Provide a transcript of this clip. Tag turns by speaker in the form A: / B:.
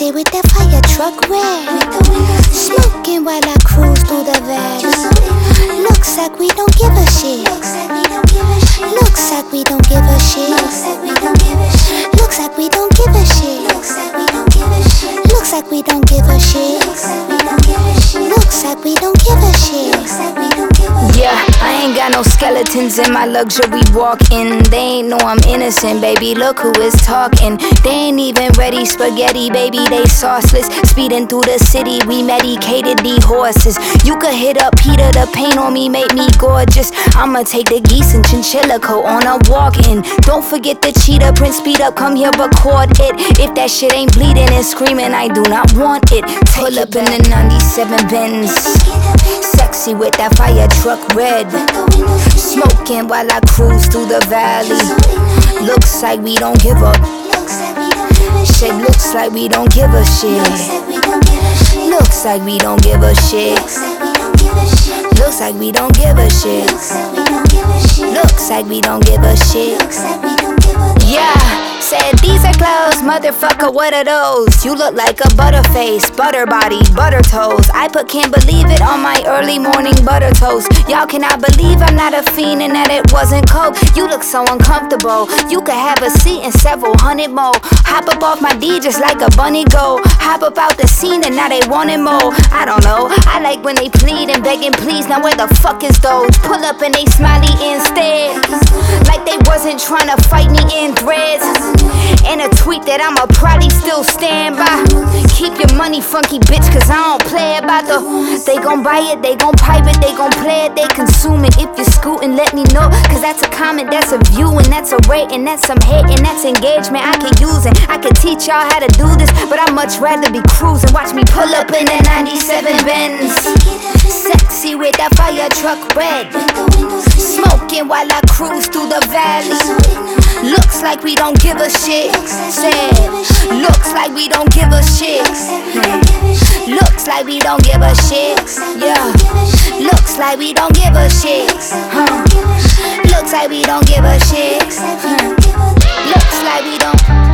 A: Sexy with that fire truck red. Smoking while I cruise through the valley. Looks like we don't give a shit. Looks like we don't give a shit. Looks like we don't give a shit. Looks like we don't give a shit. Looks like we don't give a shit. Looks like we don't give a shit.
B: Yeah, I ain't got no skeletons in my luxury walk-in. They ain't know I'm innocent, baby, look who is talking. They ain't even ready spaghetti, baby, they sauceless. Speeding through the city, we medicated these horses. You could hit up Peter, the paint on me make me gorgeous. I'ma take the geese and chinchilla coat on a walk-in. Don't forget the cheetah print, speed up, come here, record it. If that shit ain't bleeding and screaming, I do not want it. Pull up in the 97 Benz, sexy with that fire truck red. Smoking while I cruise through the valley. Looks like we don't give up. Shit, looks like we don't give a shit. Looks like we don't give a shit. Looks like we don't give a shit. Looks like we don't give a shit. Yeah. Said these are clothes, motherfucker, what are those? You look like a butterface, butter body, butter toes. I put can't believe it on my early morning butter toast. Y'all cannot believe I'm not a fiend and that it wasn't coke. You look so uncomfortable, you could have a seat and several hundred more. Hop up off my D just like a bunny go. Hop up out the scene and now they wanting more. I don't know, I like when they plead and begging please. Now where the fuck is those? Pull up and they smiley instead, like they wasn't trying to fight me in threads. And a tweet that I'ma probably still stand by. Keep your money funky, bitch, cause I don't play about the. They gon' buy it, they gon' pipe it, they gon' play it, they consume it. If you're scootin', let me know, cause that's a comment, that's a view, and that's a rate, and that's some hate, and that's engagement I can use it. I can teach y'all how to do this, but I'd much rather be cruising. Watch me pull up in that 97 Benz, sexy with that fire truck red. Smoking while I cruise through the valley. Looks like we don't give a shit. Said, looks like we don't give a shit. Looks like we don't give a shit. Yeah. Looks like we don't give a shit. Looks like we don't give a shit. Looks like we don't.